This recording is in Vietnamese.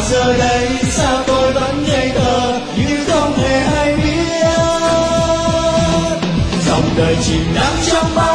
giờ đây sao tôi vẫn ngây thơ như không hề hay biết dòng đời chìm đắm trong bao